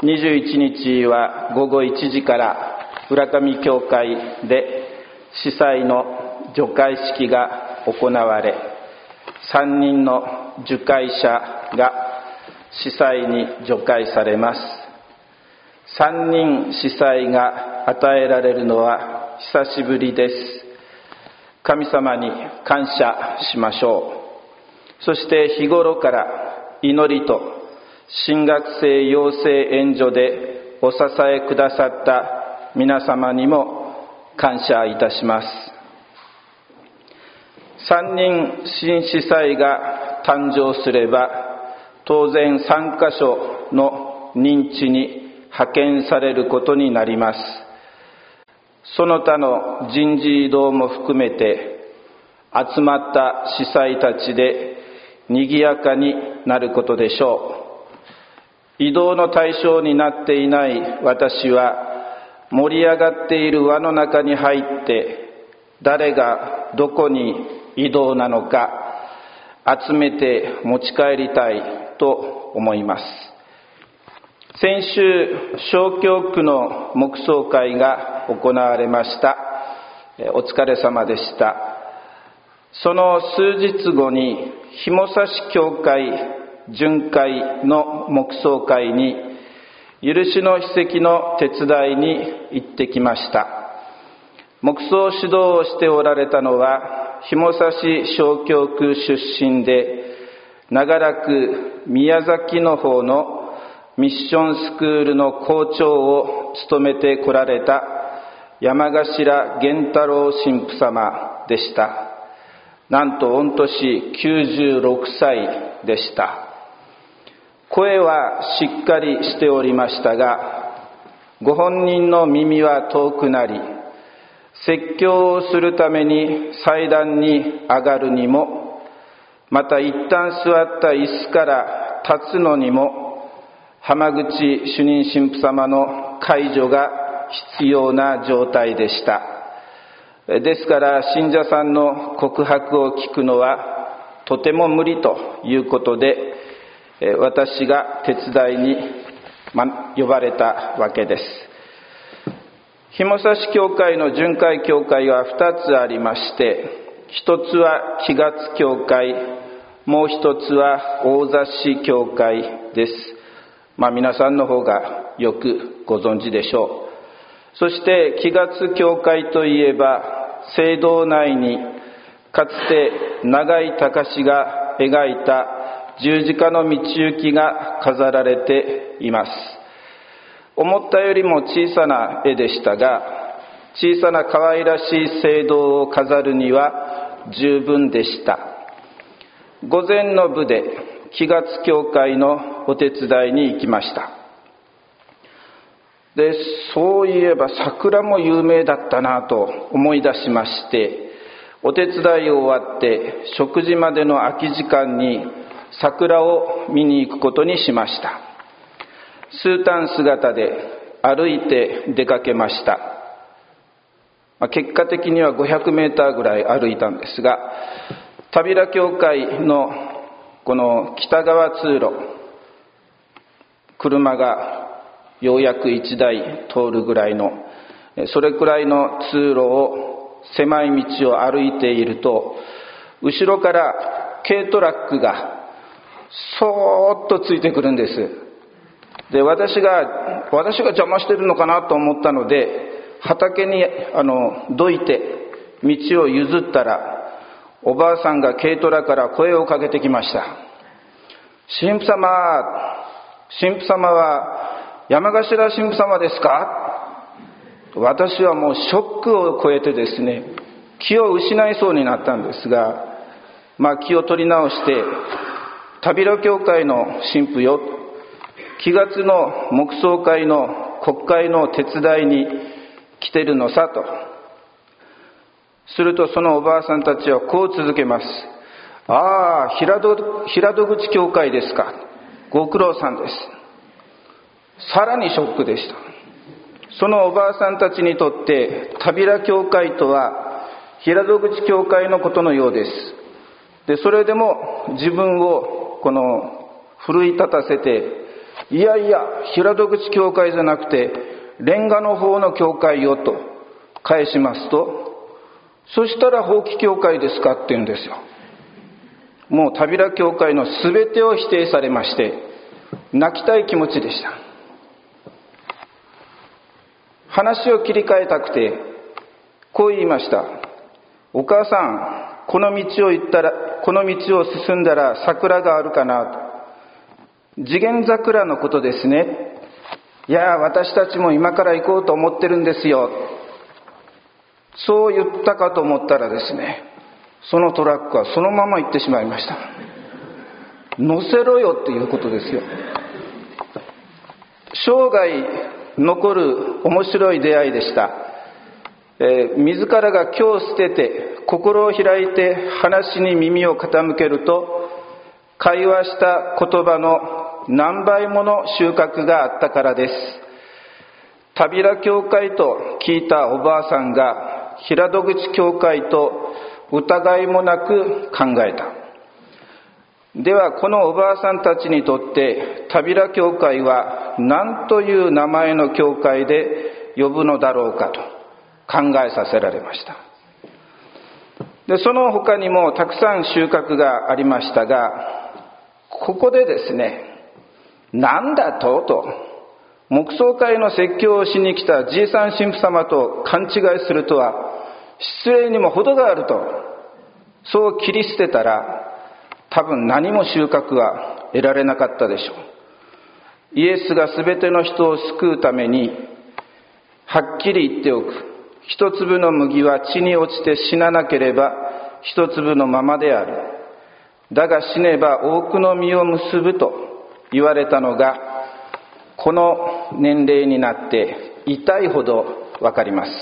21日は午後1時から浦上教会で司祭の除会式が行われ、3人の受会者が司祭に除会されます。3人司祭が与えられるのは久しぶりです。神様に感謝しましょう。そして日頃から祈りと新学生養成援助でお支えくださった皆様にも感謝いたします。3人新司祭が誕生すれば、当然3カ所の任地に派遣されることになります。その他の人事異動も含めて、集まった司祭たちで賑やかになることでしょう。異動の対象になっていない私は、盛り上がっている輪の中に入って、誰がどこに異動なのか集めて持ち帰りたいと思います。先週、小教区の黙想会が行われました。お疲れ様でした。その数日後に、紐差教会巡回の黙想会に、許しの秘跡の手伝いに行ってきました。黙想指導をしておられたのは、紐差小教区出身で、長らく宮崎の方のミッションスクールの校長を務めてこられた山頭源太郎神父様でした。なんと御年96歳でした。声はしっかりしておりましたが、ご本人の耳は遠くなり、説教をするために祭壇に上がるにも、また一旦座った椅子から立つのにも、浜口主任神父様の介助が必要な状態でした。ですから信者さんの告白を聞くのはとても無理ということで、私が手伝いに呼ばれたわけです。紐差教会の巡回教会は2つありまして、一つは木月教会、もう一つは大座市教会です。皆さんの方がよくご存知でしょう。そして木月教会といえば、聖堂内にかつて永井隆が描いた十字架の道行きが飾られています。思ったよりも小さな絵でしたが、小さな可愛らしい聖堂を飾るには十分でした。午前の部で木月教会のお手伝いに行きました。で、そういえば桜も有名だったなと思い出しまして、お手伝いを終わって食事までの空き時間に桜を見に行くことにしました。スータン姿で歩いて出かけました。結果的には500メーターぐらい歩いたんですが、田平教会のこの北側通路、車がようやく1台通るぐらいの、それくらいの通路を、狭い道を歩いていると、後ろから軽トラックがそーっとついてくるんです。で、私が邪魔してるのかなと思ったので、畑にどいて道を譲ったら、おばあさんが軽トラから声をかけてきました。神父様は山頭神父様ですか？私はもうショックを超えてですね、気を失いそうになったんですが、気を取り直して、田平教会の神父よ、木月の黙想会の国会の手伝いに来てるのさと。するとそのおばあさんたちはこう続けます。ああ、平戸口教会ですか。ご苦労さんです。さらにショックでした。そのおばあさんたちにとって田平教会とは平戸口教会のことのようです。で、それでも自分をこの奮い立たせていやいや、平戸口教会じゃなくてレンガの方の教会よと返しますと、そしたら法規教会ですかって言うんですよ。もう田平教会のすべてを否定されまして、泣きたい気持ちでした。話を切り替えたくてこう言いました。お母さん、この道を進んだら桜があるかなと。次元桜のことですね。いや、私たちも今から行こうと思ってるんですよ。そう言ったかと思ったらですね、そのトラックはそのまま行ってしまいました。乗せろよっていうことですよ。生涯残る面白い出会いでした。自らが気を捨てて心を開いて話に耳を傾けると、会話した言葉の何倍もの収穫があったからです。田平教会と聞いたおばあさんが平戸口教会と疑いもなく考えた。ではこのおばあさんたちにとって田平教会は何という名前の教会で呼ぶのだろうかと考えさせられました。でその他にもたくさん収穫がありましたが、ここでですね、なんだと黙想会の説教をしに来たじいさん神父様と勘違いするとは失礼にも程があると、そう切り捨てたら多分何も収穫は得られなかったでしょう。イエスが全ての人を救うためにはっきり言っておく。一粒の麦は地に落ちて死ななければ一粒のままである。だが死ねば多くの実を結ぶと言われたのが、この年齢になって痛いほどわかります。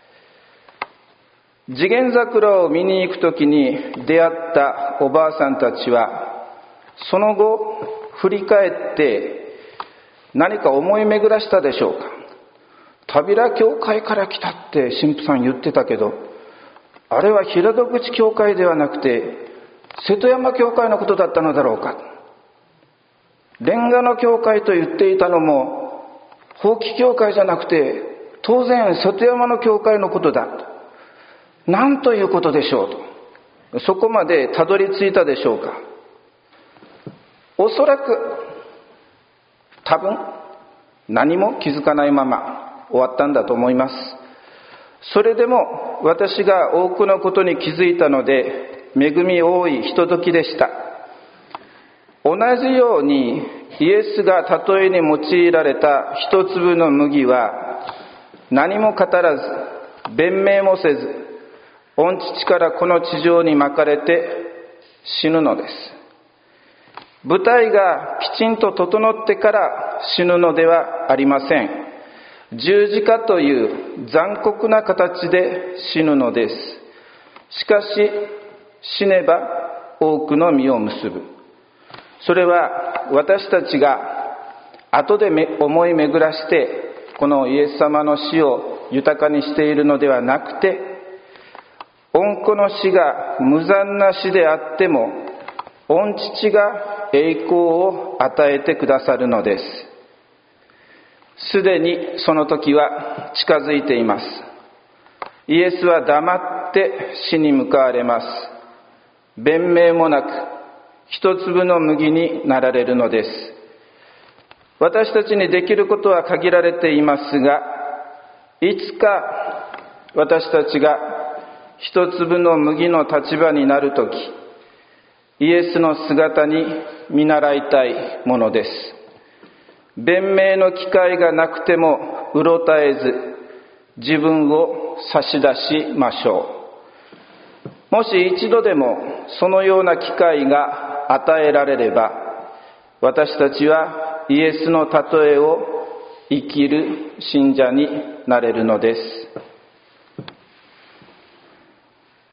次元桜を見に行くときに出会ったおばあさんたちは、その後振り返って何か思い巡らしたでしょうか。田平教会から来たって神父さん言ってたけど、あれは平戸口教会ではなくて瀬戸山教会のことだったのだろうか。レンガの教会と言っていたのも法規教会じゃなくて当然瀬戸山の教会のことだ。なんということでしょうと、そこまでたどり着いたでしょうか。おそらく多分何も気づかないまま終わったんだと思います。それでも私が多くのことに気づいたので恵み多いひとときでした。同じようにイエスが例えに用いられた一粒の麦は何も語らず弁明もせず、御父からこの地上にまかれて死ぬのです。舞台がきちんと整ってから死ぬのではありません。十字架という残酷な形で死ぬのです。しかし死ねば多くの実を結ぶ。それは私たちが後で思い巡らしてこのイエス様の死を豊かにしているのではなくて、御子の死が無残な死であっても御父が栄光を与えてくださるのです。すでにその時は近づいています。イエスは黙って死に向かわれます。弁明もなく一粒の麦になられるのです。私たちにできることは限られていますが、いつか私たちが一粒の麦の立場になるとき、イエスの姿に見習いたいものです。弁明の機会がなくてもうろたえず、自分を差し出しましょう。もし一度でもそのような機会が与えられれば、私たちはイエスの例えを生きる信者になれるのです。